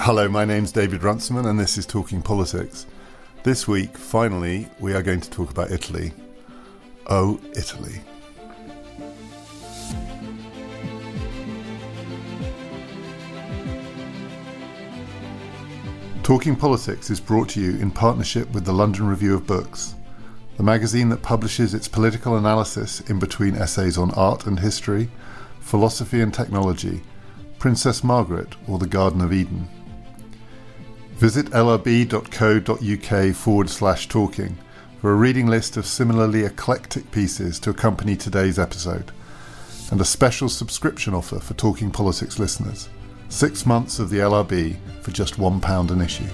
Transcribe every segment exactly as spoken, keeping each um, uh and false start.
Hello, my name's David Runciman and this is Talking Politics. This week, finally, we are going to talk about Italy. Oh, Italy. Talking Politics is brought to you in partnership with the London Review of Books, the magazine that publishes its political analysis in between essays on art and history, philosophy and technology, Princess Margaret or the Garden of Eden. Visit lrb.co.uk forward slash talking for a reading list of similarly eclectic pieces to accompany today's episode, and a special subscription offer for Talking Politics listeners. Six months of the L R B for just one pound an issue.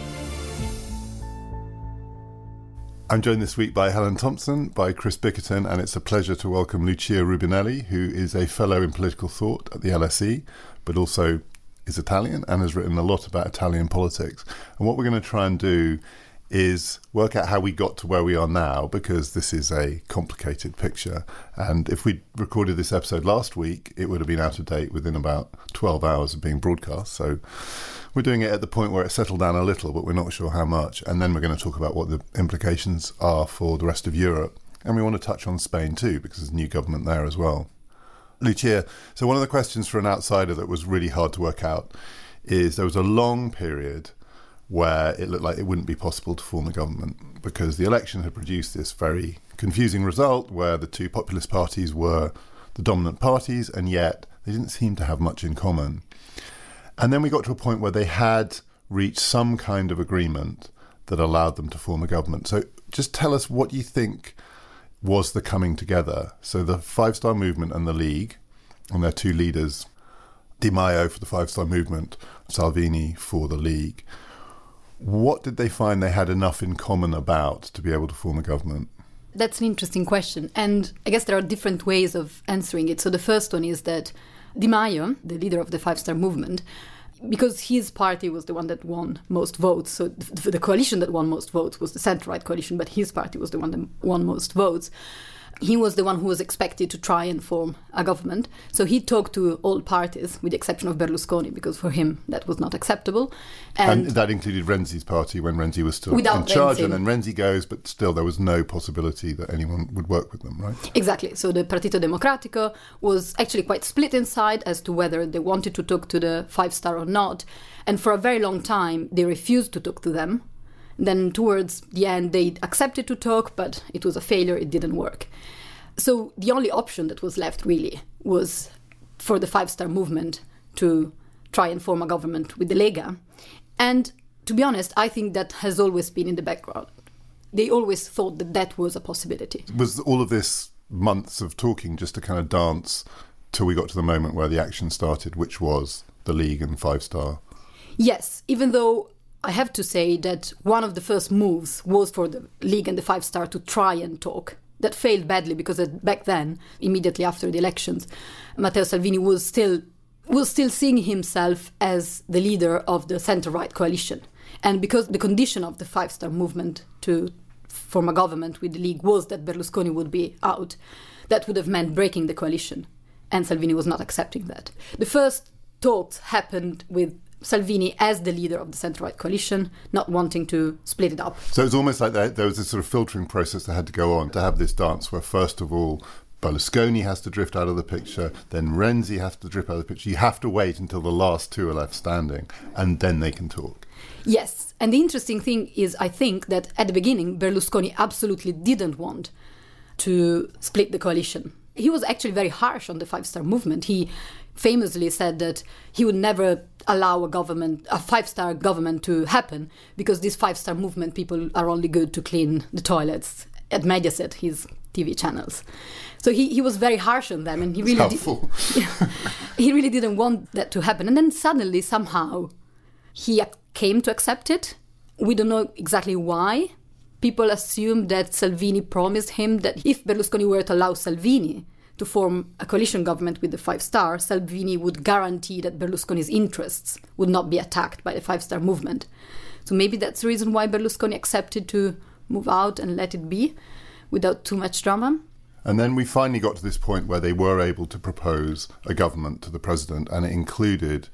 I'm joined this week by Helen Thompson, by Chris Bickerton, and it's a pleasure to welcome Lucia Rubinelli, who is a fellow in political thought at the L S E, but also is Italian and has written a lot about Italian politics. And what we're going to try and do is work out how we got to where we are now, because this is a complicated picture. And if we recorded this episode last week, it would have been out of date within about twelve hours of being broadcast. So we're doing it at the point where it's settled down a little, but we're not sure how much. And then we're going to talk about what the implications are for the rest of Europe. And we want to touch on Spain too, because there's a new government there as well. Lucia, so one of the questions for an outsider that was really hard to work out is there was a long period where it looked like it wouldn't be possible to form a government because the election had produced this very confusing result where the two populist parties were the dominant parties, and yet they didn't seem to have much in common. And then we got to a point where they had reached some kind of agreement that allowed them to form a government. So just tell us what you think was the coming together. So the Five Star Movement and the League, and their two leaders, Di Maio for the Five Star Movement, Salvini for the League. What did they find they had enough in common about to be able to form a government? That's an interesting question. And I guess there are different ways of answering it. So the first one is that Di Maio, the leader of the Five Star Movement, because his party was the one that won most votes, so the, the coalition that won most votes was the centre-right coalition, but his party was the one that won most votes. He was the one who was expected to try and form a government. So he talked to all parties, with the exception of Berlusconi, because for him that was not acceptable. And, and that included Renzi's party when Renzi was still in charge. Renzi. And then Renzi goes, but still there was no possibility that anyone would work with them, right? Exactly. So the Partito Democratico was actually quite split inside as to whether they wanted to talk to the Five Star or not. And for a very long time, they refused to talk to them. Then towards the end, they accepted to talk, but it was a failure. It didn't work. So the only option that was left, really, was for the Five Star Movement to try and form a government with the Lega. And to be honest, I think that has always been in the background. They always thought that that was a possibility. Was all of this months of talking just to kind of dance till we got to the moment where the action started, which was the League and Five Star? Yes, even though I have to say that one of the first moves was for the League and the Five Star to try and talk. That failed badly because back then, immediately after the elections, Matteo Salvini was still was still seeing himself as the leader of the centre-right coalition. And because the condition of the Five Star Movement to form a government with the League was that Berlusconi would be out, that would have meant breaking the coalition. And Salvini was not accepting that. The first talks happened with Salvini as the leader of the centre-right coalition, not wanting to split it up. So it's almost like there was this sort of filtering process that had to go on to have this dance where, first of all, Berlusconi has to drift out of the picture, then Renzi has to drift out of the picture. You have to wait until the last two are left standing, and then they can talk. Yes, and the interesting thing is, I think, that at the beginning, Berlusconi absolutely didn't want to split the coalition. He was actually very harsh on the Five Star Movement. He famously said that he would never allow a government, a five-star government to happen because this five-star movement people are only good to clean the toilets at Mediaset, his T V channels. So he, he was very harsh on them, and he really helpful. Did, he really didn't want that to happen. And then suddenly, somehow, he came to accept it. We don't know exactly why. People assume that Salvini promised him that if Berlusconi were to allow Salvini to form a coalition government with the Five Star, Salvini would guarantee that Berlusconi's interests would not be attacked by the Five Star movement. So maybe that's the reason why Berlusconi accepted to move out and let it be without too much drama. And then we finally got to this point where they were able to propose a government to the president, and it included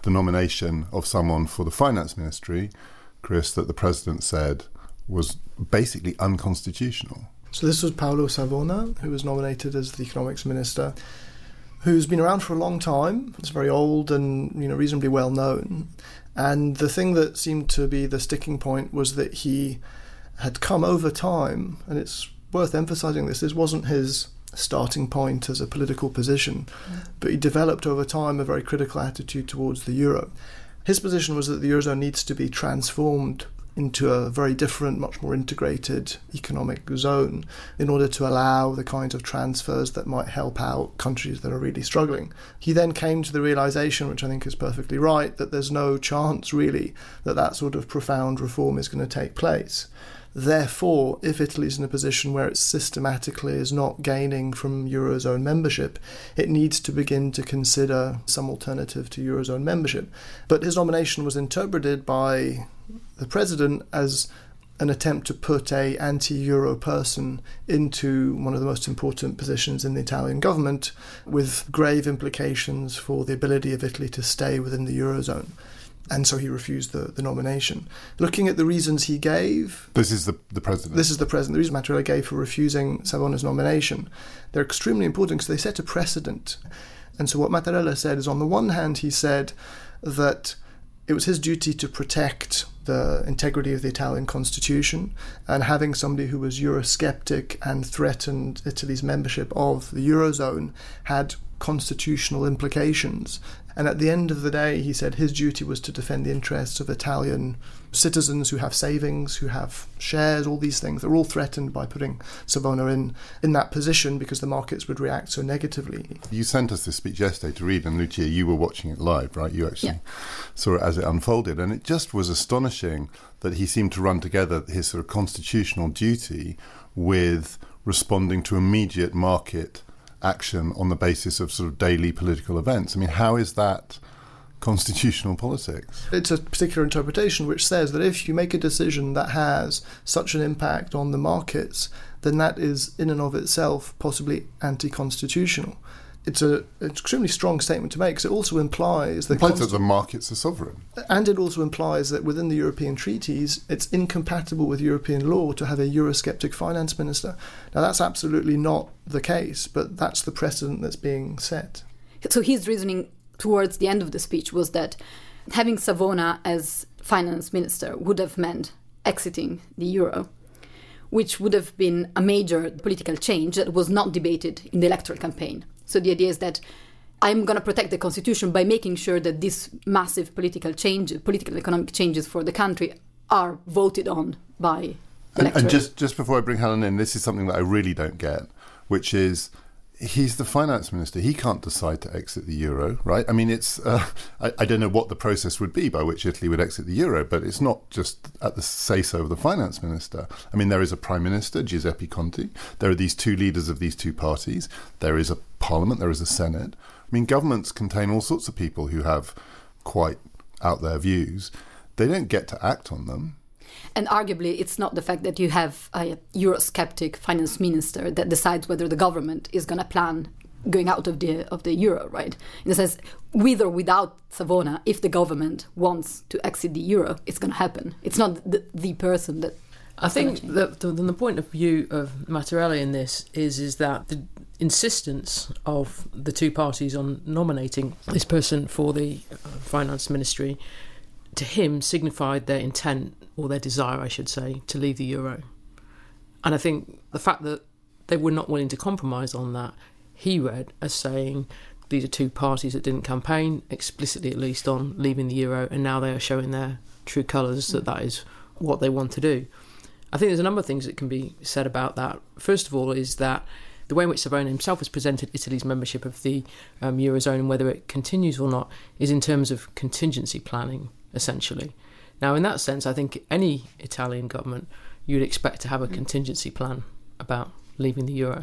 the nomination of someone for the finance ministry, Chris, that the president said was basically unconstitutional. So this was Paolo Savona, who was nominated as the economics minister, who's been around for a long time. It's very old and, you know, reasonably well known. And the thing that seemed to be the sticking point was that he had come over time, and it's worth emphasising this, this wasn't his starting point as a political position, mm. but he developed over time a very critical attitude towards the euro. His position was that the eurozone needs to be transformed into a very different, much more integrated economic zone in order to allow the kinds of transfers that might help out countries that are really struggling. He then came to the realisation, which I think is perfectly right, that there's no chance really that that sort of profound reform is going to take place. Therefore, if Italy's in a position where it systematically is not gaining from Eurozone membership, it needs to begin to consider some alternative to Eurozone membership. But his nomination was interpreted by the president as an attempt to put a anti-Euro person into one of the most important positions in the Italian government, with grave implications for the ability of Italy to stay within the Eurozone. And so he refused the, the nomination. Looking at the reasons he gave... This is the, the president. This is the president. The reason Mattarella gave for refusing Savona's nomination, they're extremely important because they set a precedent. And so what Mattarella said is, on the one hand, he said that it was his duty to protect the integrity of the Italian constitution, and having somebody who was Eurosceptic and threatened Italy's membership of the Eurozone had constitutional implications. And at the end of the day, he said his duty was to defend the interests of Italian citizens who have savings, who have shares, all these things. They're all threatened by putting Savona in, in that position because the markets would react so negatively. You sent us this speech yesterday to read, and Lucia, you were watching it live, right? You actually yeah. saw it as it unfolded. And it just was astonishing that he seemed to run together his sort of constitutional duty with responding to immediate market action on the basis of sort of daily political events. I mean, how is that constitutional politics? It's a particular interpretation which says that if you make a decision that has such an impact on the markets, then that is in and of itself possibly anti-constitutional. It's a, an extremely strong statement to make, because it also implies that... It implies that the markets are sovereign. And it also implies that within the European treaties, it's incompatible with European law to have a Eurosceptic finance minister. Now, that's absolutely not the case, but that's the precedent that's being set. So his reasoning towards the end of the speech was that having Savona as finance minister would have meant exiting the euro, which would have been a major political change that was not debated in the electoral campaign. So the idea is that I'm going to protect the constitution by making sure that these massive political changes, political economic changes for the country are voted on by the and, electorate. And just, just before I bring Helen in, this is something that I really don't get, which is he's the finance minister. He can't decide to exit the euro, right? I mean, it's uh, I, I don't know what the process would be by which Italy would exit the euro, but it's not just at the say-so of the finance minister. I mean, there is a prime minister, Giuseppe Conte. There are these two leaders of these two parties. There is a parliament. There is a senate. I mean, governments contain all sorts of people who have quite out there views. They don't get to act on them. And arguably, it's not the fact that you have a Eurosceptic finance minister that decides whether the government is going to plan going out of the of the euro, right? In the sense, with or without Savona, if the government wants to exit the euro, it's going to happen. It's not the, the person that... I think that the, the point of view of Mattarella in this is, is that the insistence of the two parties on nominating this person for the finance ministry, to him, signified their intent, or their desire, I should say, to leave the euro. And I think the fact that they were not willing to compromise on that, he read as saying these are two parties that didn't campaign, explicitly at least, on leaving the euro, and now they are showing their true colours that that is what they want to do. I think there's a number of things that can be said about that. First of all is that the way in which Savona himself has presented Italy's membership of the um, Eurozone, and whether it continues or not, is in terms of contingency planning, essentially. Now, in that sense, I think any Italian government, you'd expect to have a contingency plan about leaving the euro,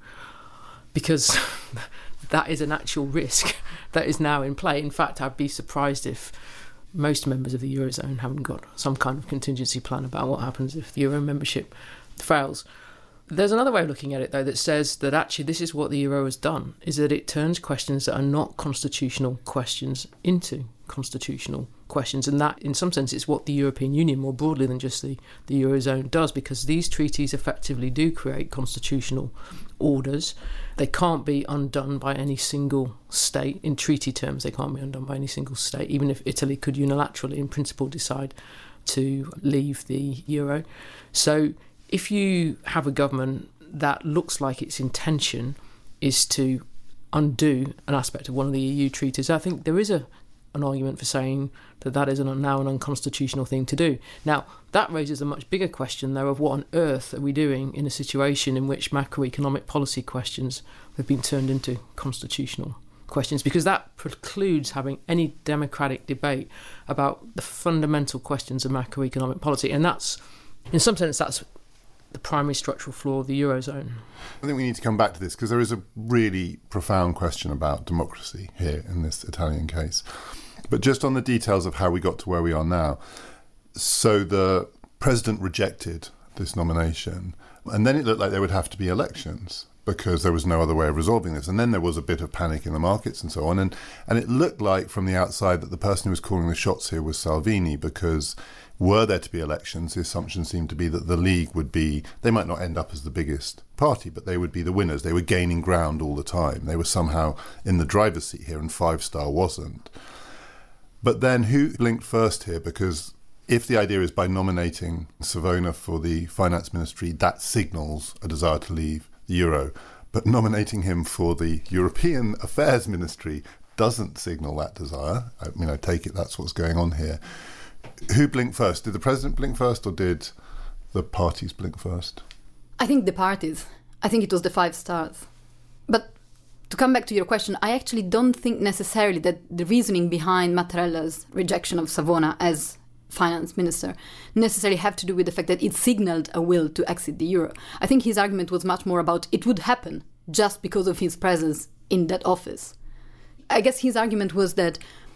because that is an actual risk that is now in play. In fact, I'd be surprised if most members of the Eurozone haven't got some kind of contingency plan about what happens if the euro membership fails. There's another way of looking at it, though, that says that actually this is what the euro has done, is that it turns questions that are not constitutional questions into constitutional questions. And that, in some sense, is what the European Union, more broadly than just the, the Eurozone, does, because these treaties effectively do create constitutional orders. They can't be undone by any single state. In treaty terms, they can't be undone by any single state, even if Italy could unilaterally, in principle, decide to leave the euro. So if you have a government that looks like its intention is to undo an aspect of one of the E U treaties, I think there is a an argument for saying that that is an, now an unconstitutional thing to do. Now, that raises a much bigger question, though, of what on earth are we doing in a situation in which macroeconomic policy questions have been turned into constitutional questions, because that precludes having any democratic debate about the fundamental questions of macroeconomic policy. And that's, in some sense, that's the primary structural flaw of the Eurozone. I think we need to come back to this because there is a really profound question about democracy here in this Italian case. But just on the details of how we got to where we are now. So the president rejected this nomination, and then it looked like there would have to be elections because there was no other way of resolving this. And then there was a bit of panic in the markets and so on. And, and it looked like from the outside that the person who was calling the shots here was Salvini, because were there to be elections, the assumption seemed to be that the League would be, they might not end up as the biggest party, but they would be the winners. They were gaining ground all the time. They were somehow in the driver's seat here, and Five Star wasn't. But then who blinked first here? Because if the idea is by nominating Savona for the finance ministry, that signals a desire to leave the euro, but nominating him for the European Affairs Ministry doesn't signal that desire. I mean, I take it that's what's going on here. Who blinked first? Did the president blink first, or did the parties blink first? I think the parties. I think it was the Five Stars. But to come back to your question, I actually don't think necessarily that the reasoning behind Matterella's rejection of Savona as finance minister necessarily have to do with the fact that it signaled a will to exit the euro. I think his argument was much more about it would happen just because of his presence in that office. I guess his argument was that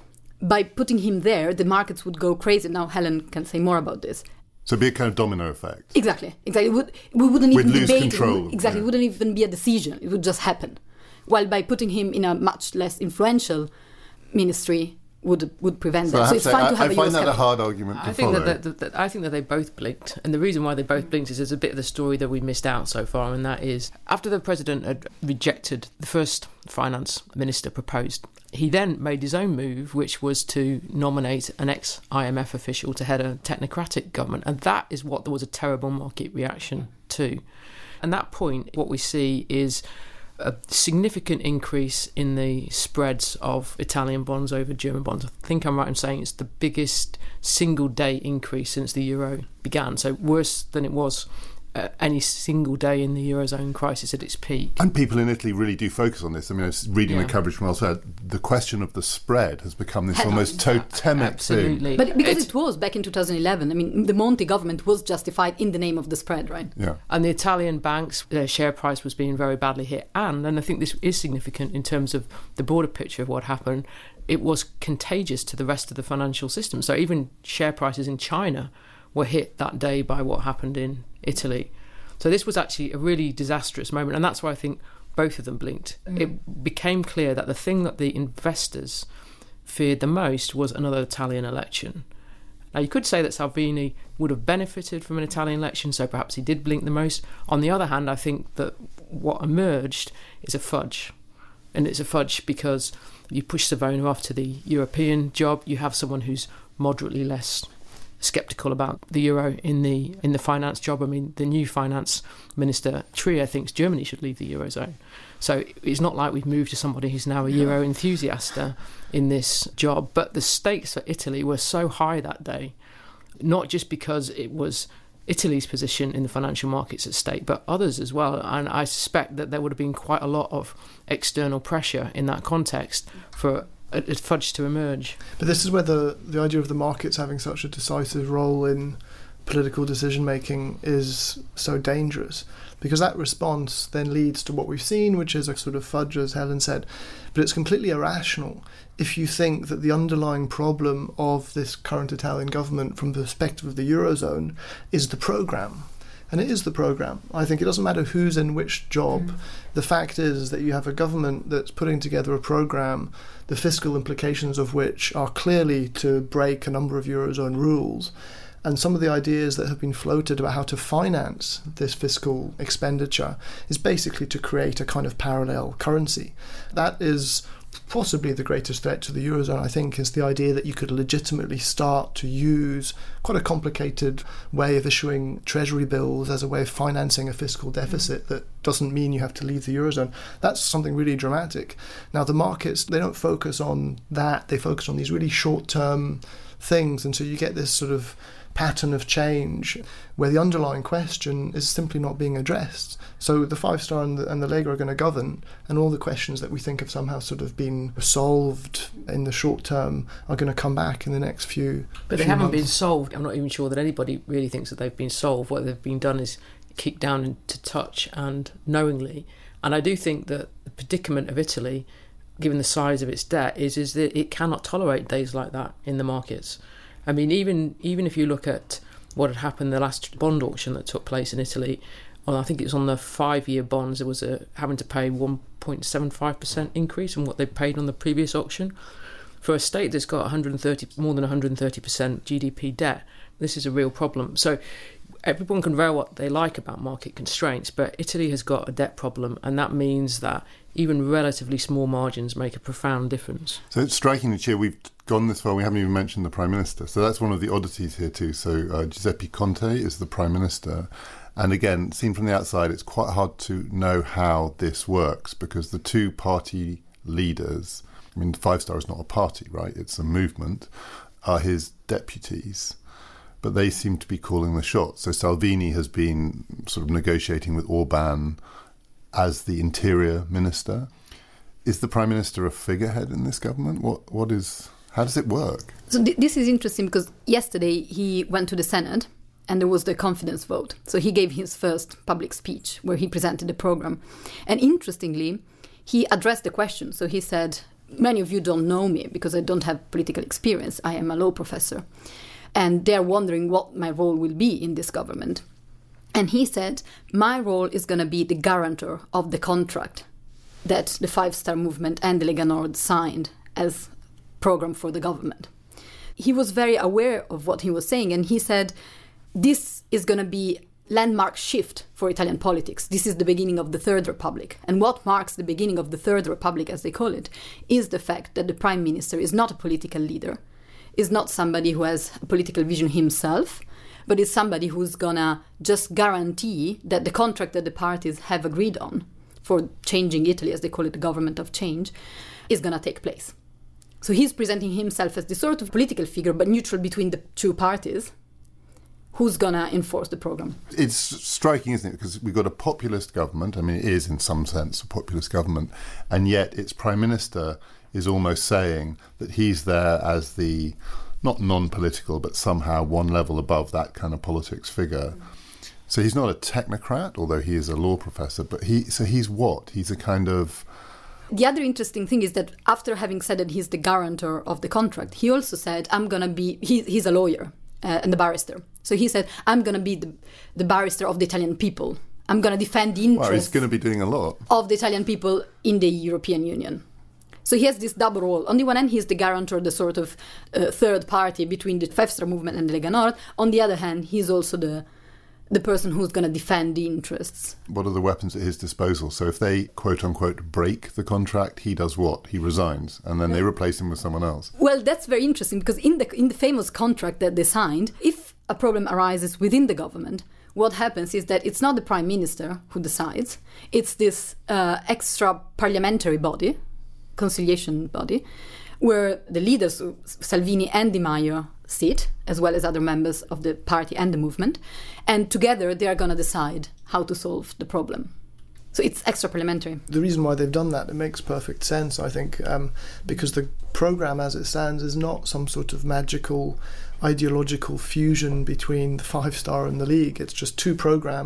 by putting him there, the markets would go crazy. Now Helen can say more about this. So it'd be a kind of domino effect. Exactly, exactly. It would, we wouldn't We'd even lose debate control. It. Exactly, Yeah. It wouldn't even be a decision. It would just happen. While by putting him in a much less influential ministry would would prevent So, that. I, So have it's to say, fine I, to have I a find that a Eurosceptic. hard argument to I think follow. that, that, that I think that they both blinked, and the reason why they both blinked is there's a bit of the story that we missed out so far, and that is after the president had rejected the first finance minister proposed, he then made his own move, which was to nominate an ex-I M F official to head a technocratic government, and that is what there was a terrible market reaction to. And that point, what we see is a significant increase in the spreads of Italian bonds over German bonds. I think I'm right in saying it's the biggest single day increase since the euro began, so worse than it was uh, any single day in the Eurozone crisis at its peak. And people in Italy really do focus on this. I mean, I was reading Yeah. the coverage from elsewhere. The question of the spread has become this Headline. almost totemic Absolutely. But because It's- it was back in two thousand eleven, I mean, the Monti government was justified in the name of the spread, right? thing. Yeah. And the Italian banks, their share price was being very badly hit. And, and I think this is significant in terms of the broader picture of what happened, it was contagious to the rest of the financial system. So even share prices in China were hit that day by what happened in Italy. So this was actually a really disastrous moment. And that's why I think both of them blinked. Mm. It became clear that the thing that the investors feared the most was another Italian election. Now, you could say that Salvini would have benefited from an Italian election, so perhaps he did blink the most. On the other hand, I think that what emerged is a fudge. And it's a fudge because you push Savona off to the European job, you have someone who's moderately less sceptical about the euro in the in the finance job. I mean, the new finance minister, Trier, thinks Germany should leave the Eurozone. So it's not like we've moved to somebody who's now a euro enthusiast uh, in this job. But the stakes for Italy were so high that day, not just because it was Italy's position in the financial markets at stake, but others as well. And I suspect that there would have been quite a lot of external pressure in that context for a, a fudge to emerge. But this is where the, the idea of the markets having such a decisive role in political decision-making is so dangerous, because that response then leads to what we've seen, which is a sort of fudge, as Helen said, but it's completely irrational if you think that the underlying problem of this current Italian government from the perspective of the Eurozone is the programme. And it is the programme. I think it doesn't matter who's in which job. Mm. The fact is that you have a government that's putting together a programme, the fiscal implications of which are clearly to break a number of Eurozone rules. And some of the ideas that have been floated about how to finance this fiscal expenditure is basically to create a kind of parallel currency. That is possibly the greatest threat to the Eurozone, I think, is the idea that you could legitimately start to use quite a complicated way of issuing treasury bills as a way of financing a fiscal deficit that doesn't mean you have to leave the Eurozone. That's something really dramatic. Now, the markets, they don't focus on that. They focus on these really short-term things, and so you get this sort of pattern of change where the underlying question is simply not being addressed. So the Five Star and the, and the Lega are going to govern, and all the questions that we think have somehow sort of been solved in the short term are going to come back in the next few But they few haven't months. been solved. I'm not even sure that anybody really thinks that they've been solved. What they've been done is kicked down into touch and knowingly. And I do think that the predicament of Italy, given the size of its debt, is, is that it cannot tolerate days like that in the markets. I mean, even even if you look at what had happened the last bond auction that took place in Italy, well, I think it was on the five-year bonds, there was a having to pay one point seven five percent increase on what they paid on the previous auction. For a state that's got one hundred thirty, more than one hundred thirty percent G D P debt, this is a real problem. So everyone can vow what they like about market constraints, but Italy has got a debt problem, and that means that even relatively small margins make a profound difference. So it's striking, Lucia, we've gone this far, we haven't even mentioned the Prime Minister. So that's one of the oddities here too. So uh, Giuseppe Conte is the Prime Minister. And again, seen from the outside, it's quite hard to know how this works because the two party leaders, I mean, Five Star is not a party, right? It's a movement, are his deputies. But they seem to be calling the shots. So Salvini has been sort of negotiating with Orban as the interior minister. Is the Prime Minister a figurehead in this government? What what is... How does it work? So th- this is interesting because yesterday he went to the Senate and there was the confidence vote. So he gave his first public speech where he presented the program. And interestingly, he addressed the question. So he said, many of you don't know me because I don't have political experience. I am a law professor. And they're wondering what my role will be in this government. And he said, my role is going to be the guarantor of the contract that the Five Star Movement and the Lega Nord signed as program for the government. He was very aware of what he was saying, and he said, this is going to be landmark shift for Italian politics. This is the beginning of the Third Republic. And what marks the beginning of the Third Republic, as they call it, is the fact that the Prime Minister is not a political leader, is not somebody who has a political vision himself, but is somebody who's going to just guarantee that the contract that the parties have agreed on for changing Italy, as they call it, the government of change, is going to take place. So he's presenting himself as the sort of political figure, but neutral between the two parties, who's going to enforce the program. It's striking, isn't it? Because we've got a populist government. I mean, it is in some sense a populist government. And yet its Prime Minister is almost saying that he's there as the, not non-political, but somehow one level above that kind of politics figure. So he's not a technocrat, although he is a law professor, but he, so he's what? He's a kind of... The other interesting thing is that after having said that he's the guarantor of the contract, he also said, I'm going to be, he, he's a lawyer uh, and a barrister. So he said, I'm going to be the, the barrister of the Italian people. I'm going to defend the interests well, he's going to be doing a lot. of the Italian people in the European Union. So he has this double role. On the one hand, he's the guarantor, the sort of uh, third party between the Five Star Movement and the Lega Nord. On the other hand, he's also the the person who's going to defend the interests. What are the weapons at his disposal? So if they, quote-unquote, break the contract, he does what? He resigns, and then they replace him with someone else. Well, that's very interesting, because in the in the famous contract that they signed, if a problem arises within the government, what happens is that it's not the Prime Minister who decides, it's this uh, extra parliamentary body, conciliation body, where the leaders, Salvini and Di Maio, sit, as well as other members of the party and the movement, and together they are going to decide how to solve the problem. So it's extra parliamentary. The reason why they've done that, it makes perfect sense, I think, um, because the programme as it stands is not some sort of magical ideological fusion between the Five Star and the League. It's just two programmes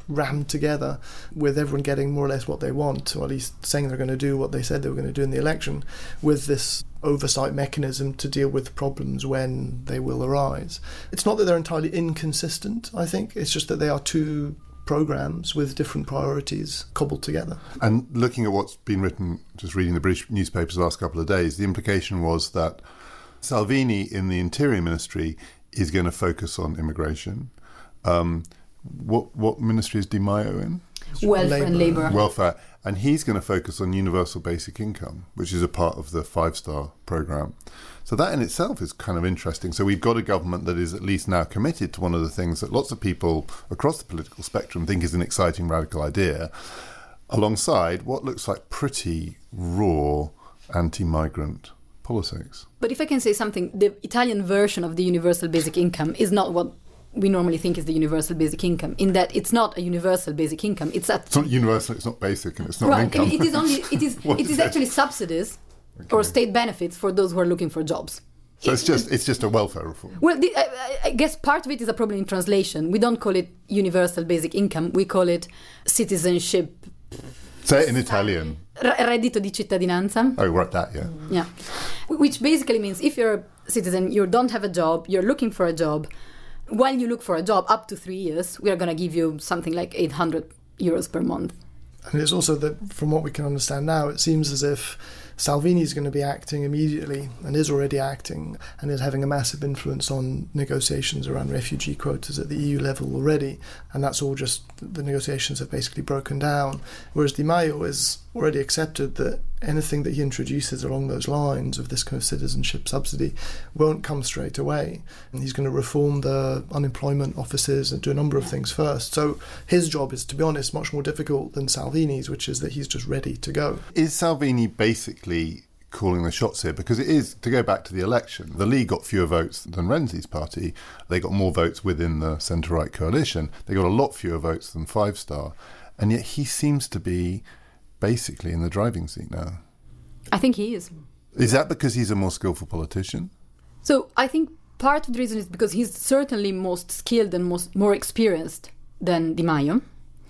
rammed together with everyone getting more or less what they want, or at least saying they're going to do what they said they were going to do in the election, with this oversight mechanism to deal with problems when they will arise. It's not that they're entirely inconsistent, I think. It's just that they are two programmes with different priorities cobbled together. And looking at what's been written, just reading the British newspapers the last couple of days, the implication was that Salvini in the Interior Ministry is going to focus on immigration. Um, what what ministry is Di Maio in? Welfare and labour. Welfare. And he's going to focus on universal basic income, which is a part of the five-star programme. So that in itself is kind of interesting. So we've got a government that is at least now committed to one of the things that lots of people across the political spectrum think is an exciting radical idea, alongside what looks like pretty raw anti-migrant politics. But if I can say something, the Italian version of the universal basic income is not what we normally think is the universal basic income, in that it's not a universal basic income. It's, a, it's not universal, it's not basic, and it's not right, income. It is only it is it is, is actually subsidies okay. or state benefits for those who are looking for jobs. So it's just it's just a welfare reform. Well, the, I, I guess part of it is a problem in translation. We don't call it universal basic income. We call it citizenship. Say it in Italian. Reddito di cittadinanza. Oh, right, that, yeah. Yeah. Which basically means if you're a citizen, you don't have a job, you're looking for a job. While you look for a job, up to three years, we are going to give you something like eight hundred euros per month. And it's also that, from what we can understand now, it seems as if Salvini is going to be acting immediately, and is already acting, and is having a massive influence on negotiations around refugee quotas at the E U level already, and that's all just, the negotiations have basically broken down. Whereas Di Maio has already accepted that anything that he introduces along those lines of this kind of citizenship subsidy won't come straight away. And he's going to reform the unemployment offices and do a number of things first. So his job is, to be honest, much more difficult than Salvini's, which is that he's just ready to go. Is Salvini basically calling the shots here? Because it is, to go back to the election, the League got fewer votes than Renzi's party. They got more votes within the centre-right coalition. They got a lot fewer votes than Five Star. And yet he seems to be basically in the driving seat now. I think he is. Is that because he's a more skillful politician? So I think part of the reason is because he's certainly most skilled and most more experienced than Di Maio.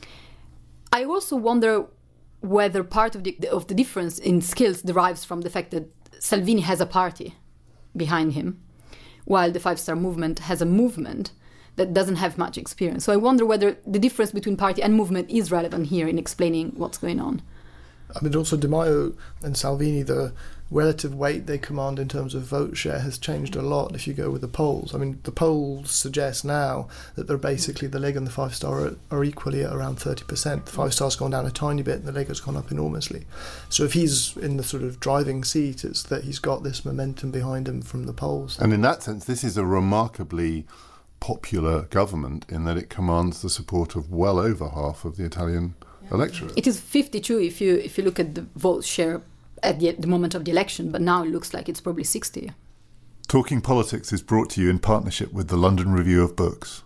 I also wonder whether part of the of the difference in skills derives from the fact that Salvini has a party behind him, while the Five Star Movement has a movement that doesn't have much experience. So I wonder whether the difference between party and movement is relevant here in explaining what's going on. I mean, also Di Maio and Salvini, the relative weight they command in terms of vote share has changed a lot if you go with the polls. I mean, the polls suggest now that they're basically, the Lega and the Five Star are, are equally at around thirty percent. The Five Star's gone down a tiny bit and the Lega's gone up enormously. So if he's in the sort of driving seat, it's that he's got this momentum behind him from the polls. And in that sense, this is a remarkably popular government in that it commands the support of well over half of the Italian yeah. electorate. It is fifty-two if you if you look at the vote share at the, the moment of the election, but now it looks like it's probably sixty. Talking Politics is brought to you in partnership with the London Review of Books.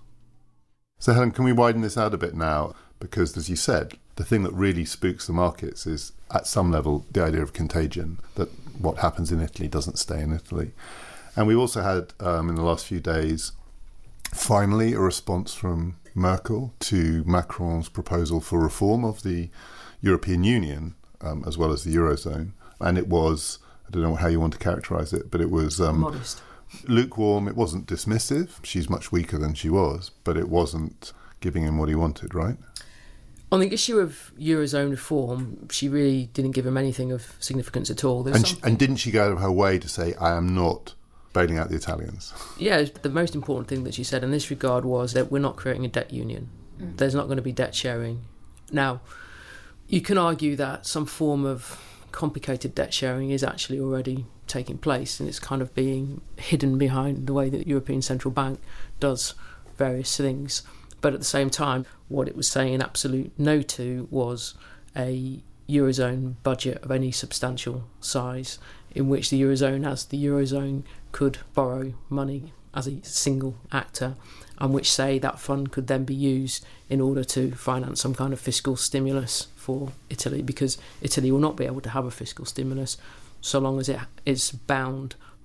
So Helen, can we widen this out a bit now? Because as you said, the thing that really spooks the markets is at some level the idea of contagion, that what happens in Italy doesn't stay in Italy. And we also had um, in the last few days finally a response from Merkel to Macron's proposal for reform of the European Union, um, as well as the Eurozone. And it was, I don't know how you want to characterise it, but it was um, modest, lukewarm. It wasn't dismissive. She's much weaker than she was, but it wasn't giving him what he wanted, right? On the issue of Eurozone reform, she really didn't give him anything of significance at all. And, she, and didn't she go out of her way to say, I am not bailing out the Italians? Yeah, the most important thing that she said in this regard was that we're not creating a debt union. Mm. There's not going to be debt sharing. Now, you can argue that some form of complicated debt sharing is actually already taking place, and it's kind of being hidden behind the way that the European Central Bank does various things. But at the same time, what it was saying an absolute no to was a Eurozone budget of any substantial size, in which the Eurozone, as the Eurozone, could borrow money as a single actor, and which say that fund could then be used in order to finance some kind of fiscal stimulus for Italy, because Italy will not be able to have a fiscal stimulus so long as it is bound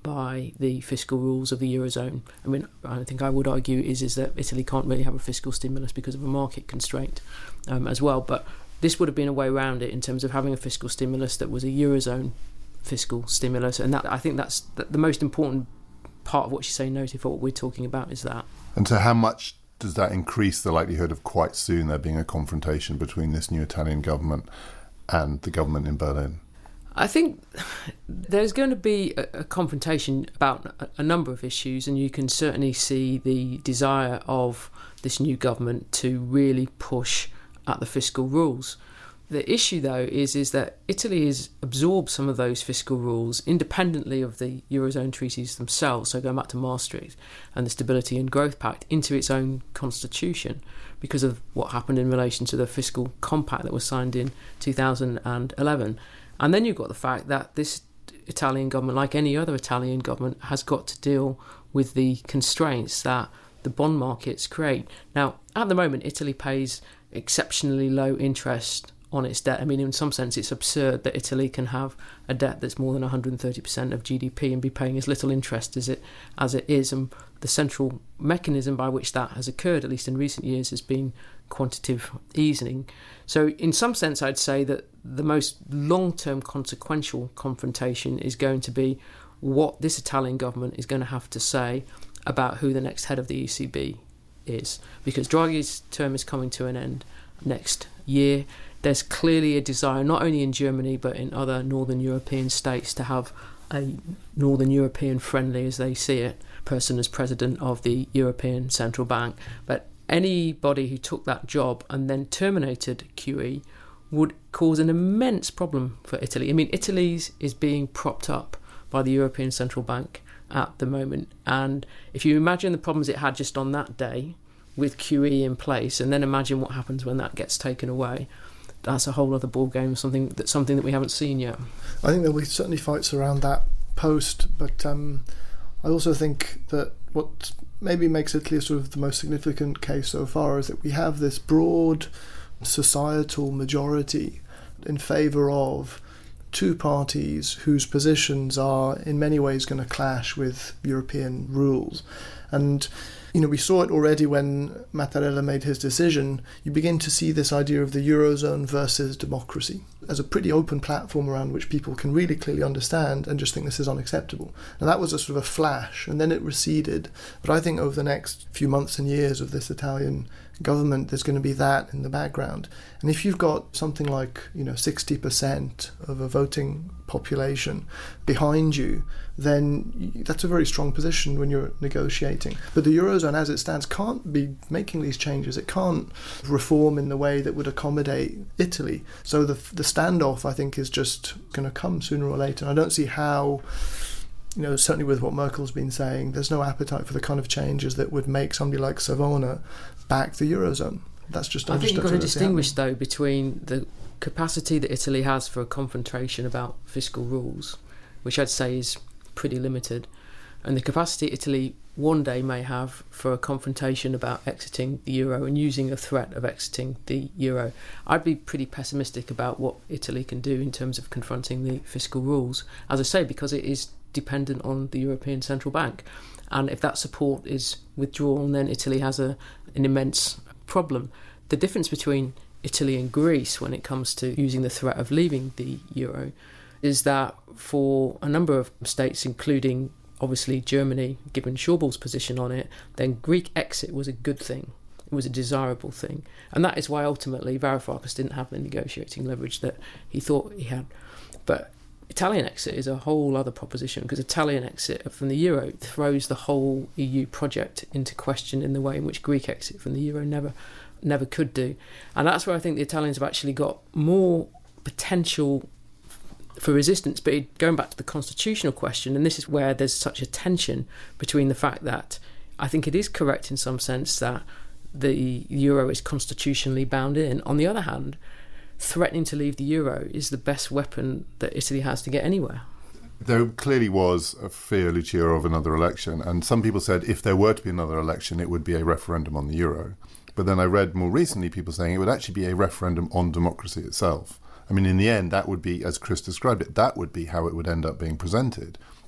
by the fiscal rules of the Eurozone. I mean, I think I would argue is, is that Italy can't really have a fiscal stimulus because of a market constraint um, as well. But this would have been a way around it in terms of having a fiscal stimulus that was a Eurozone fiscal stimulus. And that, I think that's the most important part of what you say, Noti, for what we're talking about is that. And so how much does that increase the likelihood of quite soon there being a confrontation between this new Italian government and the government in Berlin? I think there's going to be a, a confrontation about a, a number of issues, and you can certainly see the desire of this new government to really push at the fiscal rules. The issue, though, is, is that Italy has absorbed some of those fiscal rules independently of the Eurozone treaties themselves, so going back to Maastricht and the Stability and Growth Pact, into its own constitution because of what happened in relation to the fiscal compact that was signed in two thousand eleven. And then you've got the fact that this Italian government, like any other Italian government, has got to deal with the constraints that the bond markets create. Now, at the moment, Italy pays exceptionally low interest on its debt. I mean, in some sense, it's absurd that Italy can have a debt that's more than one hundred thirty percent of G D P and be paying as little interest as it as it is. And the central mechanism by which that has occurred, at least in recent years, has been quantitative easing. So in some sense, I'd say that the most long-term consequential confrontation is going to be what this Italian government is going to have to say about who the next head of the E C B is. Because Draghi's term is coming to an end next year. There's clearly a desire, not only in Germany, but in other Northern European states, to have a Northern European friendly, as they see it, person as president of the European Central Bank. But anybody who took that job and then terminated Q E would cause an immense problem for Italy. I mean, Italy's is being propped up by the European Central Bank at the moment. And if you imagine the problems it had just on that day with Q E in place, and then imagine what happens when that gets taken away, that's a whole other ball game, something that something that we haven't seen yet. I think there'll be certainly fights around that post, but um, I also think that what maybe makes Italy sort of the most significant case so far is that we have this broad societal majority in favour of two parties whose positions are in many ways going to clash with European rules. And you know, we saw it already when Mattarella made his decision. You begin to see this idea of the Eurozone versus democracy as a pretty open platform around which people can really clearly understand and just think this is unacceptable. Now that was a sort of a flash, and then it receded. But I think over the next few months and years of this Italian government, there's going to be that in the background. And if you've got something like, you know, sixty percent of a voting population behind you, then that's a very strong position when you're negotiating. But the Eurozone as it stands can't be making these changes. It can't reform in the way that would accommodate Italy. So the the standoff, I think, is just going to come sooner or later. And I don't see how, you know, certainly with what Merkel's been saying, there's no appetite for the kind of changes that would make somebody like Savona back the Eurozone. That's just I think you've got to distinguish, happening. though, between the capacity that Italy has for a confrontation about fiscal rules, which I'd say is pretty limited, and the capacity Italy one day may have for a confrontation about exiting the euro and using a threat of exiting the euro. I'd be pretty pessimistic about what Italy can do in terms of confronting the fiscal rules, as I say, because it is dependent on the European Central Bank. And if that support is withdrawn, then Italy has a an immense problem. The difference between Italy and Greece when it comes to using the threat of leaving the euro is that for a number of states, including obviously Germany, given Schäuble's position on it, then Greek exit was a good thing. It was a desirable thing. And that is why ultimately Varoufakis didn't have the negotiating leverage that he thought he had. But Italian exit is a whole other proposition, because Italian exit from the euro throws the whole E U project into question in the way in which Greek exit from the euro never never could do. And that's where I think the Italians have actually got more potential for resistance. But going back to the constitutional question, and this is where there's such a tension between the fact that I think it is correct in some sense that the euro is constitutionally bound in. On the other hand, threatening to leave the euro is the best weapon that Italy has to get anywhere. There clearly was a fear, Lucia, of another election, and some people said if there were to be another election, it would be a referendum on the euro. But then I read more recently people saying it would actually be a referendum on democracy itself. I mean, in the end, that would be, as Chris described it, that would be how it would end up being presented.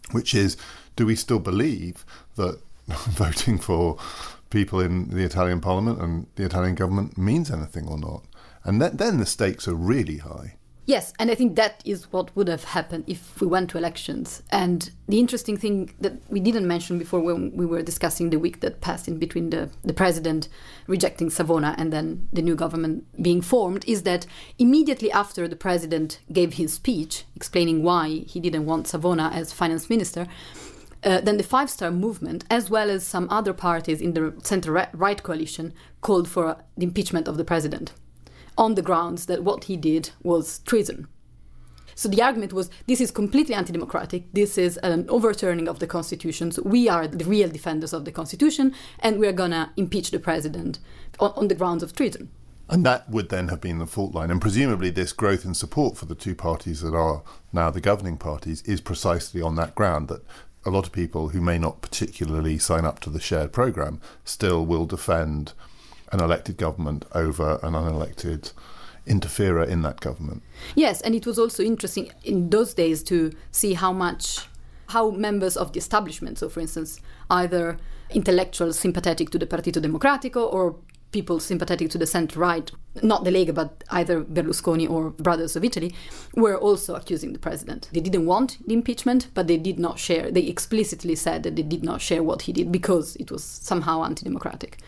which is, do we still believe that voting for people in the Italian parliament and the Italian government means anything or not? And that, then the stakes are really high. Yes, and I think that is what would have happened if we went to elections. And the interesting thing that we didn't mention before when we were discussing the week that passed in between the, the president rejecting Savona and then the new government being formed is that immediately after the president gave his speech explaining why he didn't want Savona as finance minister, uh, then the Five Star Movement, as well as some other parties in the centre-right coalition, called for the impeachment of the president, on the grounds that what he did was treason. So the argument was, this is completely anti-democratic, this is an overturning of the constitution, so we are the real defenders of the constitution, and we're going to impeach the president on, on the grounds of treason. And that would then have been the fault line. And presumably this growth in support for the two parties that are now the governing parties is precisely on that ground, that a lot of people who may not particularly sign up to the shared programme still will defend an elected government over an unelected interferer in that government. Yes, and it was also interesting in those days to see how much, how members of the establishment, so for instance, either intellectuals sympathetic to the Partito Democratico or people sympathetic to the centre-right, not the Lega, but either Berlusconi or Brothers of Italy, were also accusing the president. They didn't want the impeachment, but they did not share, they explicitly said that they did not share what he did because it was somehow anti-democratic.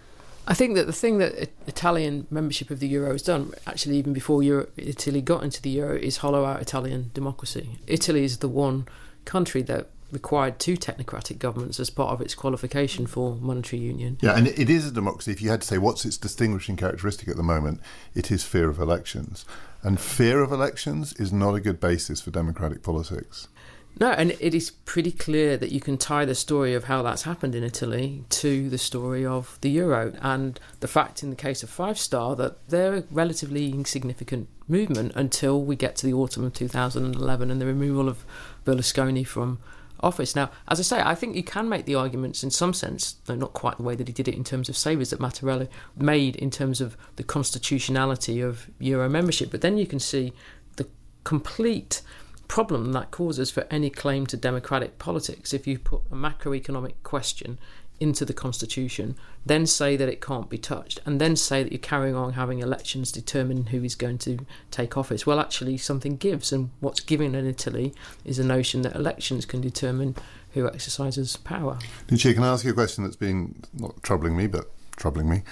I think that the thing that Italian membership of the Euro has done, actually even before Euro, Italy got into the Euro, is hollow out Italian democracy. Italy is the one country that required two technocratic governments as part of its qualification for monetary union. Yeah, and it is a democracy. If you had to say what's its distinguishing characteristic at the moment, it is fear of elections. And fear of elections is not a good basis for democratic politics. No, and it is pretty clear that you can tie the story of how that's happened in Italy to the story of the Euro, and the fact in the case of Five Star that they're a relatively insignificant movement until we get to the autumn of two thousand eleven and the removal of Berlusconi from office. Now, as I say, I think you can make the arguments in some sense, though not quite the way that he did it in terms of saviours that Mattarella made in terms of the constitutionality of Euro membership, but then you can see the complete problem that causes for any claim to democratic politics if you put a macroeconomic question into the constitution, then say that it can't be touched, and then say that you're carrying on having elections determine who is going to take office. Well, actually something gives, and what's given in Italy is the notion that elections can determine who exercises power. Lucia, can I ask you a question that's been not troubling me but troubling me?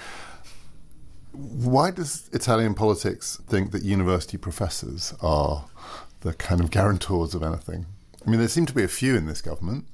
Why does Italian politics think that university professors are the kind of guarantors of anything? I mean, there seem to be a few in this government.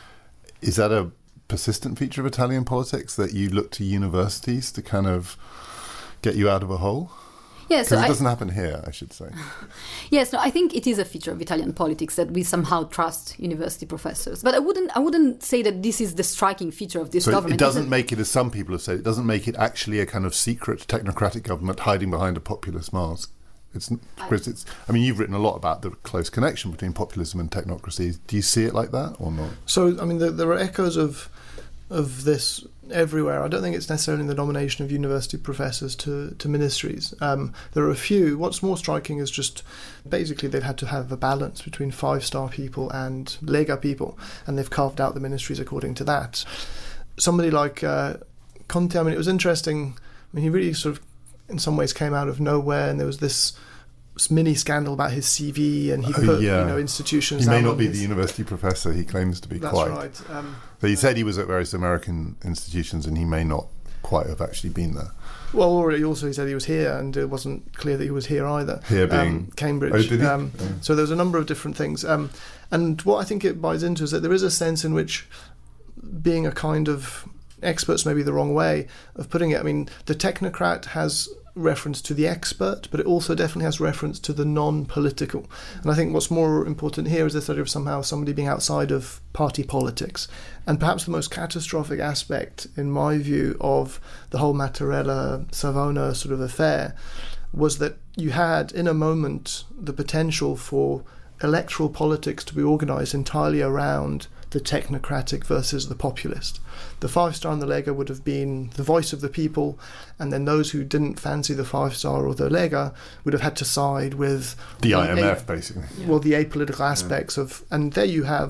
Is that a persistent feature of Italian politics, that you look to universities to kind of get you out of a hole? Yes, Because so it I, doesn't happen here, I should say. Yes, no, I think it is a feature of Italian politics that we somehow trust university professors. But I wouldn't, I wouldn't say that this is the striking feature of this So government. it doesn't Isn't- make it, as some people have said, it doesn't make it actually a kind of secret technocratic government hiding behind a populist mask. It's, Chris, it's, I mean, you've written a lot about the close connection between populism and technocracy. Do you see it like that or not? So, I mean, there, there are echoes of of this everywhere. I don't think it's necessarily in the nomination of university professors to, to ministries. Um, there are a few. What's more striking is just basically they've had to have a balance between five-star people and Lega people, and they've carved out the ministries according to that. Somebody like uh, Conte, I mean, it was interesting. I mean, he really sort of, in some ways, came out of nowhere, and there was this mini scandal about his C V, and he Oh, put yeah. you know institutions. He may down not on be his- the university professor he claims to be That's quite. right. Um, So he said he was at various American institutions and he may not quite have actually been there. Well, already also he said he was here, and it wasn't clear that he was here either. Here being- um, Cambridge. Oh, did he? Um, Oh. So there's a number of different things. Um, and what I think it buys into is that there is a sense in which being a kind of expert's maybe the wrong way of putting it. I mean, the technocrat has reference to the expert, but it also definitely has reference to the non-political. And I think what's more important here is this idea of somehow somebody being outside of party politics. And perhaps the most catastrophic aspect, in my view, of the whole Mattarella-Savona sort of affair was that you had, in a moment, the potential for electoral politics to be organised entirely around the technocratic versus the populist. The Five Star and the Lega would have been the voice of the people, and then those who didn't fancy the Five Star or the Lega would have had to side with The the I M F, a- basically. well, the apolitical aspects of, and there you have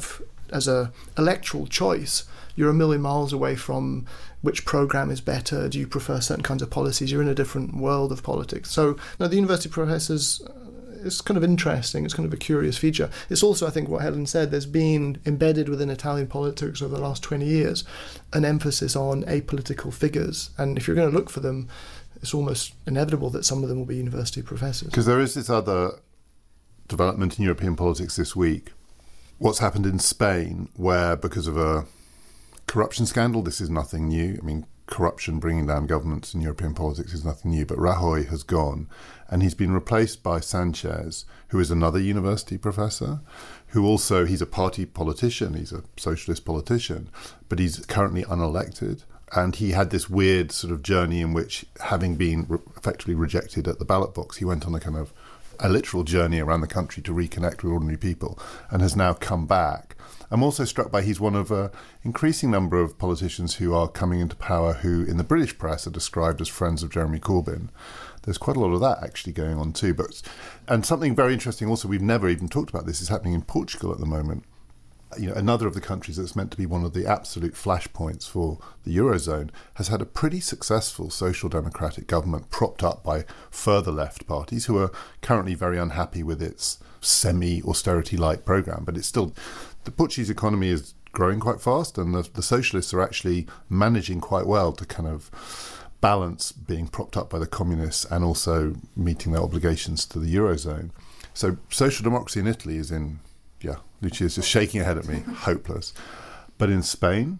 as a electoral choice, you're a million miles away from which program is better. Do you prefer certain kinds of policies? You're in a different world of politics. So now the university professors, it's kind of interesting. It's kind of a curious feature. It's also, I think, what Helen said, there's been embedded within Italian politics over the last twenty years an emphasis on apolitical figures. And if you're going to look for them, it's almost inevitable that some of them will be university professors. Because there is this other development in European politics this week. What's happened in Spain, where because of a corruption scandal, this is nothing new. I mean, corruption bringing down governments in European politics is nothing new, but Rajoy has gone and he's been replaced by Sanchez, who is another university professor, who also, he's a party politician, he's a socialist politician, but he's currently unelected. And he had this weird sort of journey in which, having been re- effectively rejected at the ballot box, he went on a kind of a literal journey around the country to reconnect with ordinary people and has now come back. I'm also struck by he's one of an increasing number of politicians who are coming into power who in the British press are described as friends of Jeremy Corbyn. There's quite a lot of that actually going on too. But and something very interesting also, we've never even talked about this, is happening in Portugal at the moment. You know, another of the countries that's meant to be one of the absolute flashpoints for the Eurozone has had a pretty successful social democratic government propped up by further left parties who are currently very unhappy with its semi-austerity-like programme. But it's still, the Portuguese economy is growing quite fast and the, the socialists are actually managing quite well to kind of balance being propped up by the communists and also meeting their obligations to the Eurozone. So social democracy in Italy is in... Yeah, Lucia's just shaking her head at me, hopeless. But in Spain,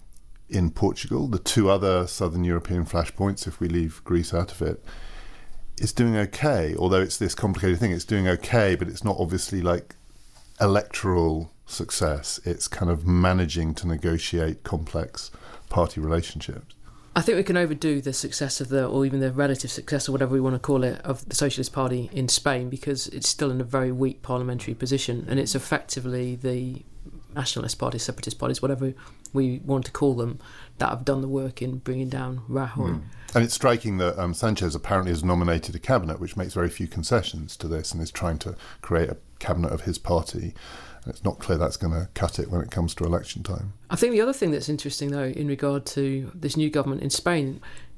in Portugal, the two other southern European flashpoints, if we leave Greece out of it, it's doing okay. Although it's this complicated thing, it's doing okay, but it's not obviously like electoral success. It's kind of managing to negotiate complex party relationships. I think we can overdo the success of the, or even the relative success, or whatever we want to call it, of the Socialist Party in Spain, because it's still in a very weak parliamentary position, and it's effectively the nationalist parties, separatist parties, whatever we want to call them, that have done the work in bringing down Rajoy. Mm. And it's striking that um, Sanchez apparently has nominated a cabinet which makes very few concessions to this and is trying to create a cabinet of his party. And it's not clear that's going to cut it when it comes to election time. I think the other thing that's interesting, though, in regard to this new government in Spain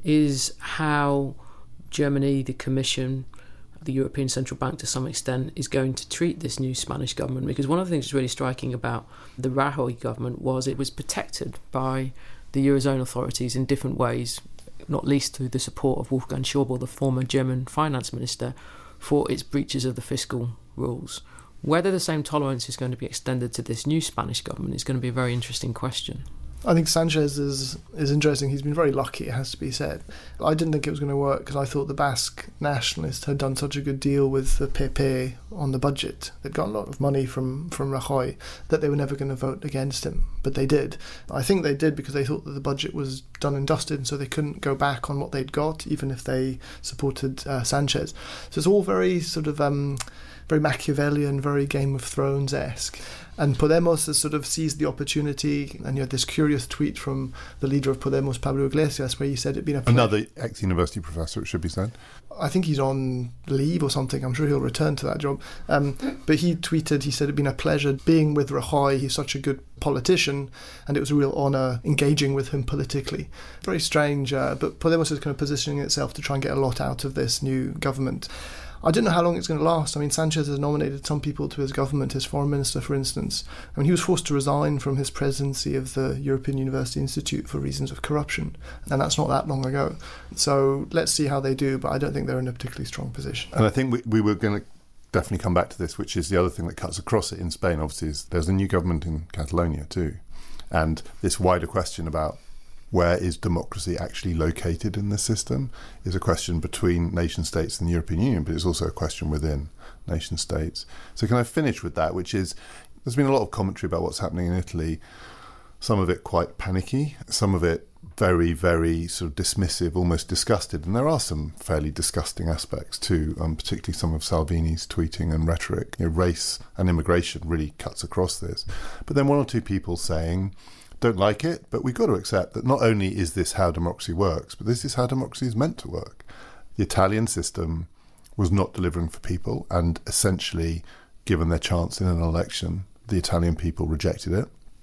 is how Germany, the Commission, the European Central Bank to some extent, is going to treat this new Spanish government. Because one of the things that's really striking about the Rajoy government was it was protected by the Eurozone authorities in different ways, not least through the support of Wolfgang Schäuble, the former German finance minister, for its breaches of the fiscal rules. Whether the same tolerance is going to be extended to this new Spanish government is going to be a very interesting question. I think Sanchez is is interesting. He's been very lucky, it has to be said. I didn't think it was going to work because I thought the Basque nationalists had done such a good deal with the P P on the budget. They'd got a lot of money from, from Rajoy that they were never going to vote against him, but they did. I think they did because they thought that the budget was done and dusted, and so they couldn't go back on what they'd got, even if they supported uh, Sanchez. So it's all very sort of... Um, very Machiavellian, very Game of Thrones-esque. And Podemos has sort of seized the opportunity, and you had this curious tweet from the leader of Podemos, Pablo Iglesias, where he said it'd been a pleasure. Another ex-university professor, it should be said. I think he's on leave or something. I'm sure he'll return to that job. Um, but he tweeted, he said it'd been a pleasure being with Rajoy. He's such a good politician, and it was a real honour engaging with him politically. Very strange, uh, but Podemos is kind of positioning itself to try and get a lot out of this new government. I don't know how long it's going to last. I mean, Sanchez has nominated some people to his government, his foreign minister, for instance. I mean, he was forced to resign from his presidency of the European University Institute for reasons of corruption, and that's not that long ago. So let's see how they do, but I don't think they're in a particularly strong position. And I think we, we were going to definitely come back to this, which is the other thing that cuts across it in Spain, obviously, is there's a new government in Catalonia too. And this wider question about where is democracy actually located in this system is a question between nation states and the European Union, but it's also a question within nation states. So can I finish with that, which is, there's been a lot of commentary about what's happening in Italy, some of it quite panicky, some of it very, very sort of dismissive, almost disgusted, and there are some fairly disgusting aspects too, um, particularly some of Salvini's tweeting and rhetoric. You know, race and immigration really cuts across this. But then one or two people saying, don't like it, but we've got to accept that not only is this how democracy works, but this is how democracy is meant to work. The Italian system was not delivering for people, and essentially, given their chance in an election, the Italian people rejected it.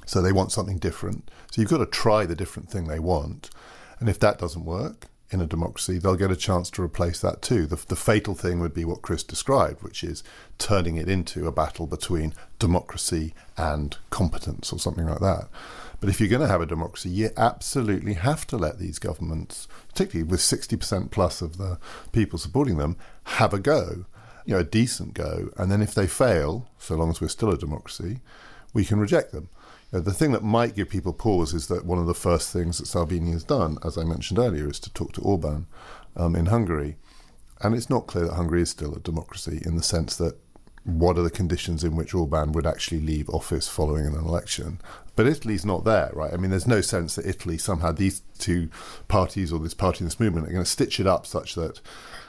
So they want something different. So you've got to try the different thing they want. And if that doesn't work in a democracy, they'll get a chance to replace that too. The, the fatal thing would be what Chris described, which is turning it into a battle between democracy and competence or something like that. But if you're going to have a democracy, you absolutely have to let these governments, particularly with sixty percent plus of the people supporting them, have a go, you know, a decent go. And then if they fail, so long as we're still a democracy, we can reject them. You know, the thing that might give people pause is that one of the first things that Salvini has done, as I mentioned earlier, is to talk to Orban um, in Hungary. And it's not clear that Hungary is still a democracy in the sense that what are the conditions in which Orban would actually leave office following an election. But Italy's not there, right? I mean, there's no sense that Italy, somehow these two parties or this party and this movement are going to stitch it up such that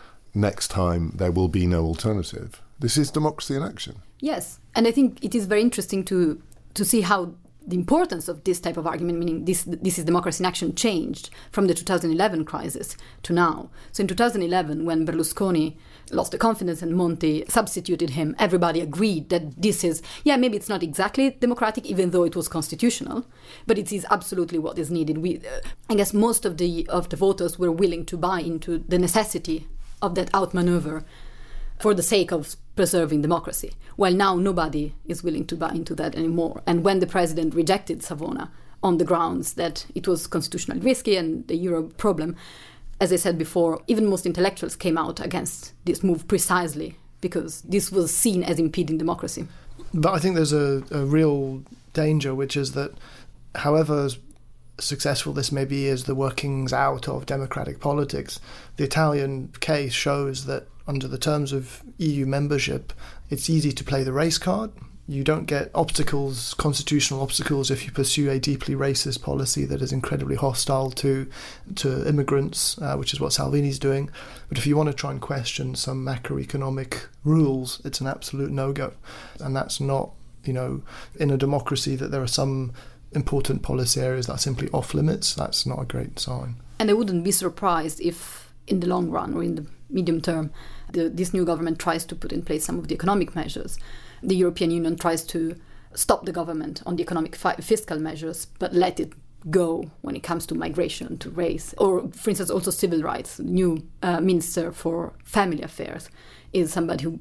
next time there will be no alternative. This is democracy in action. Yes, and I think it is very interesting to to see how the importance of this type of argument, meaning this this is democracy in action, changed from the two thousand eleven crisis to now. So in two thousand eleven, when Berlusconi lost the confidence and Monti substituted him, everybody agreed that this is, yeah, maybe it's not exactly democratic, even though it was constitutional, but it is absolutely what is needed. We, uh, I guess most of the of the voters were willing to buy into the necessity of that outmaneuver for the sake of preserving democracy, while now nobody is willing to buy into that anymore. And when the president rejected Savona on the grounds that it was constitutionally risky and the euro problem, as I said before, even most intellectuals came out against this move precisely because this was seen as impeding democracy. But I think there's a, a real danger, which is that however successful this may be as the workings out of democratic politics, the Italian case shows that under the terms of E U membership, it's easy to play the race card. You don't get obstacles, constitutional obstacles, if you pursue a deeply racist policy that is incredibly hostile to to immigrants, uh, which is what Salvini's doing. But if you want to try and question some macroeconomic rules, it's an absolute no-go. And that's not, you know, in a democracy that there are some important policy areas that are simply off limits. That's not a great sign. And I wouldn't be surprised if in the long run or in the medium term, the, this new government tries to put in place some of the economic measures. The European Union tries to stop the government on the economic fi- fiscal measures, but let it go when it comes to migration, to race, or, for instance, also civil rights. The new uh, Minister for Family Affairs is somebody who,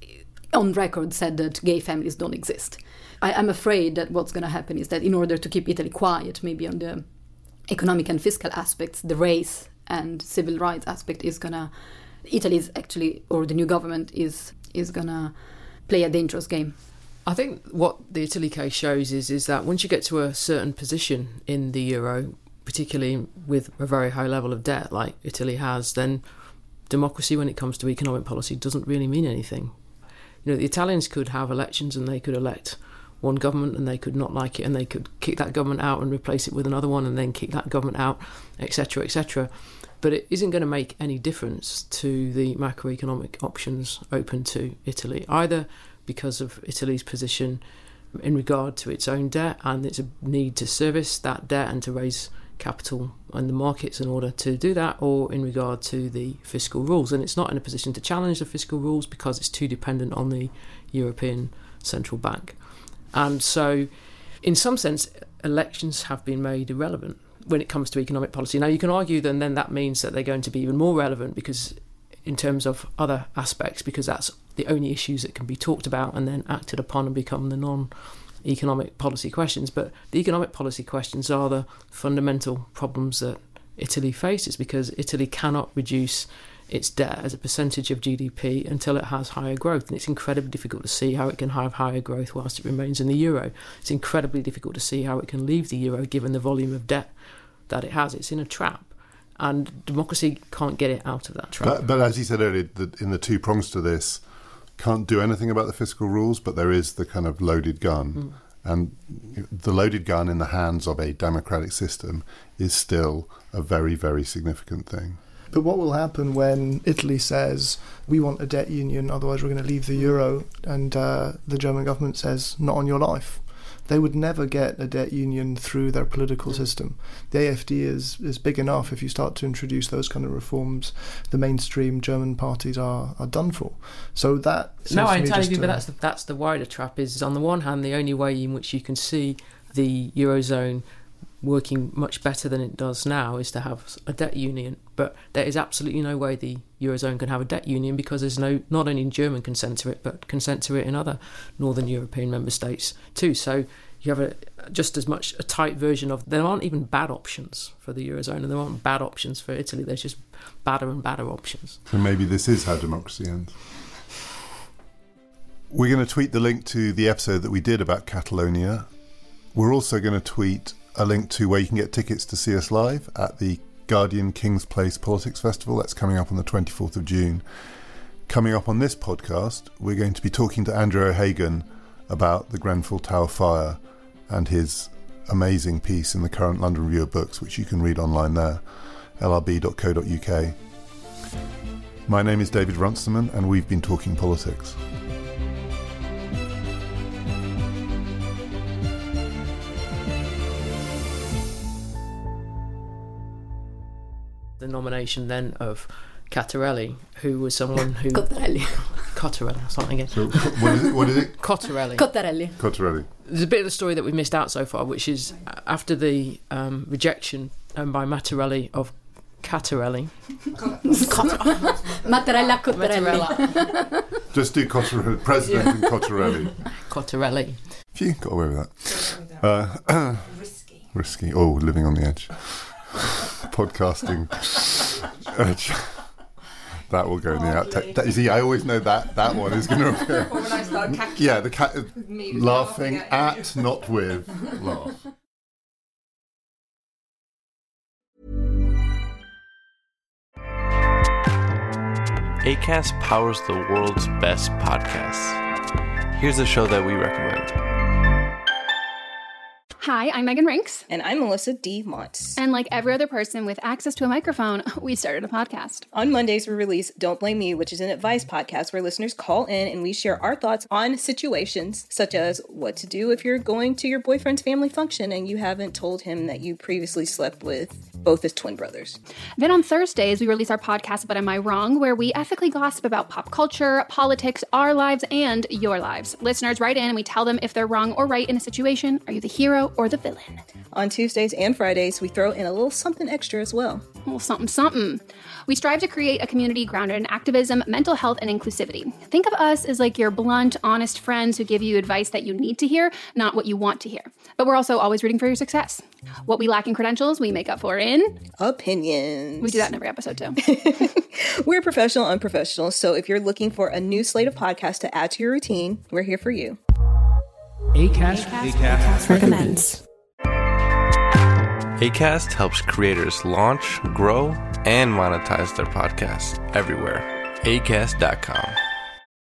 on record, said that gay families don't exist. I, I'm afraid that what's going to happen is that in order to keep Italy quiet, maybe on the economic and fiscal aspects, the race and civil rights aspect is going to... Italy is actually, or the new government is is going to play a dangerous game. I think what the Italy case shows is is that once you get to a certain position in the euro, particularly with a very high level of debt like Italy has, then democracy when it comes to economic policy doesn't really mean anything. You know, the Italians could have elections and they could elect one government and they could not like it and they could kick that government out and replace it with another one and then kick that government out, et cetera, et cetera. But it isn't going to make any difference to the macroeconomic options open to Italy, either because of Italy's position in regard to its own debt and its need to service that debt and to raise capital in the markets in order to do that, or in regard to the fiscal rules. And it's not in a position to challenge the fiscal rules because it's too dependent on the European Central Bank. And so, in some sense, elections have been made irrelevant when it comes to economic policy. Now, you can argue then, then that means that they're going to be even more relevant because in terms of other aspects, because that's the only issues that can be talked about and then acted upon and become the non-economic policy questions. But the economic policy questions are the fundamental problems that Italy faces, because Italy cannot reduce its debt as a percentage of G D P until it has higher growth. And it's incredibly difficult to see how it can have higher growth whilst it remains in the euro. It's incredibly difficult to see how it can leave the euro given the volume of debt that it has. It's in a trap. And democracy can't get it out of that trap. But, but as you said earlier, the, in the two prongs to this, can't do anything about the fiscal rules, but there is the kind of loaded gun. Mm. And the loaded gun in the hands of a democratic system is still a very, very significant thing. But what will happen when Italy says, we want a debt union, otherwise we're going to leave the euro, and uh, the German government says, not on your life? They would never get a debt union through their political system. The A F D is, is big enough. If you start to introduce those kind of reforms, the mainstream German parties are, are done for. So that... No, I entirely agree, but that's the, that's the wider trap, is on the one hand, the only way in which you can see the Eurozone working much better than it does now is to have a debt union. But there is absolutely no way the Eurozone can have a debt union, because there's no, not only German consent to it, but consent to it in other Northern European member states too. So you have a, just as much a tight version of, there aren't even bad options for the Eurozone, and there aren't bad options for Italy. There's just badder and badder options. So maybe this is how democracy ends. We're going to tweet the link to the episode that we did about Catalonia. We're also going to tweet a link to where you can get tickets to see us live at the Guardian King's Place Politics Festival. That's coming up on the twenty-fourth of June. Coming up on this podcast, we're going to be talking to Andrew O'Hagan about the Grenfell Tower fire and his amazing piece in the current London Review of Books, which you can read online there, l r b dot co dot u k. My name is David Runciman, and we've been talking politics. The nomination then of Cottarelli, who was someone who... Cottarelli. Cottarelli, something again. So what is it? What is it? Cottarelli. Cottarelli. Cottarelli. There's a bit of the story that we've missed out so far, which is after the um, rejection um, by Mattarelli of Cottarelli. Mattarella Cottarelli. Just do Cottarelli. President and Cottarelli. Cottarelli. Phew, got away with that. Uh, risky. Risky. Oh, living on the edge. Podcasting. Edge. That will go in the outtake. That, you see, I always know that that one is going to appear. Or when I start cackling. Yeah, the cat laughing at, not with, laugh. Acast powers the world's best podcasts. Here's a show that we recommend. Hi, I'm Megan Rinks. And I'm Melissa D. Montz. And like every other person with access to a microphone, we started a podcast. On Mondays, we release Don't Blame Me, which is an advice podcast where listeners call in and we share our thoughts on situations such as what to do if you're going to your boyfriend's family function and you haven't told him that you previously slept with both his twin brothers. Then on Thursdays, we release our podcast, But Am I Wrong?, where we ethically gossip about pop culture, politics, our lives, and your lives. Listeners write in and we tell them if they're wrong or right in a situation. Are you the hero or the villain? On Tuesdays and Fridays, we throw in a little something extra as well. A little something, something. We strive to create a community grounded in activism, mental health, and inclusivity. Think of us as like your blunt, honest friends who give you advice that you need to hear, not what you want to hear. But we're also always rooting for your success. What we lack in credentials, we make up for in... opinions. We do that in every episode, too. We're professional, unprofessional, so if you're looking for a new slate of podcasts to add to your routine, we're here for you. Acast, Acast, Acast recommends. Acast helps creators launch, grow, and monetize their podcasts everywhere. Acast dot com.